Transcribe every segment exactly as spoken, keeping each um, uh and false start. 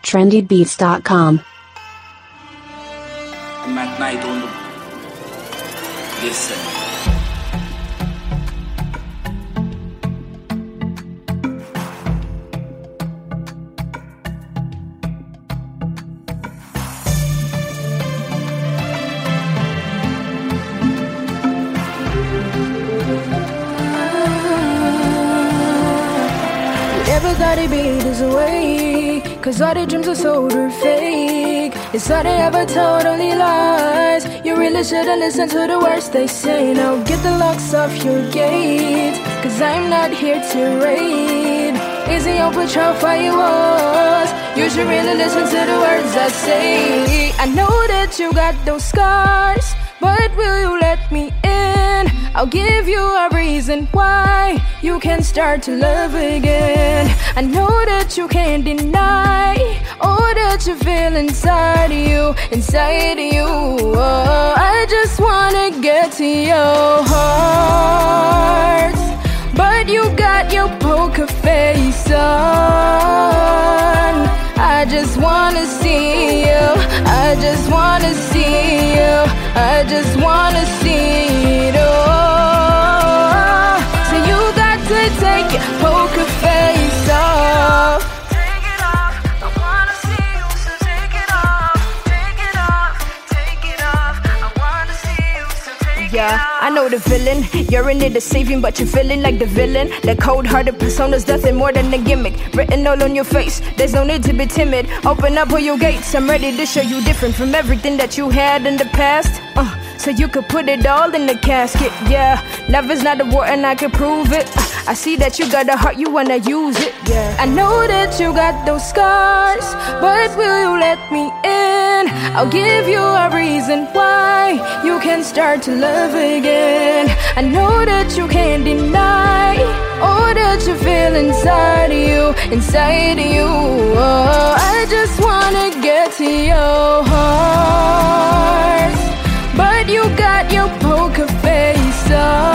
trendy beats dot com. I'm at night on the listen. Never gotta be this way, cause all the dreams are sold or fake. It's all they ever told, only lies. You really shouldn't listen to the words they say. Now get the locks off your gate, cause I'm not here to raid. Easy on patrol for you was. You should really listen to the words I say. I know that you got those scars, but will you let me in? I'll give you a reason why you can start to love again. I know that you can't deny all that you feel inside of you, inside of you. Oh, I just wanna get to your heart, but you got your poker face on. I just wanna see you, I just wanna see you, I just wanna see it all. So you got to take your poker face off. Take it off, I wanna see you, so take it off. Take it off, take it off, I wanna see you, so take it off. Yeah, I know the villain. You're in it to saving, but you're feeling like the villain. The cold-hearted persona's nothing more than a gimmick. Written all on your face, there's no need to be timid. Open up all your gates, I'm ready to show you different from everything that you had in the past. Uh, so you could put it all in the casket, yeah. Love is not a war and I can prove it. uh, I see that you got a heart, you wanna use it, yeah. I know that you got those scars, but will you let me in? I'll give you a reason why you can start to love again. I know that you can't deny all that you feel inside of you, inside of you. Oh, I just wanna get to your heart, but you got your poker face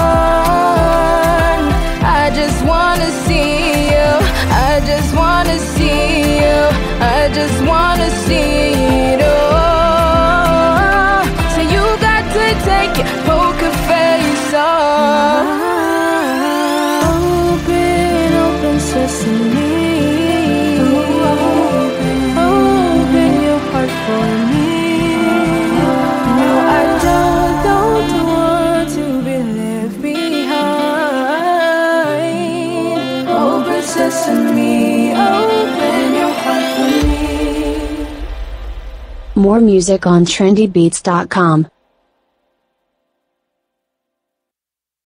on. I just wanna see you, I just wanna see you, I just wanna see it all. So you got to take your poker face off. Open, open sesame. Open, open your heart for me. No, I don't, don't want to be left behind. Open sesame, open your heart for me. More music on trendy beats dot com.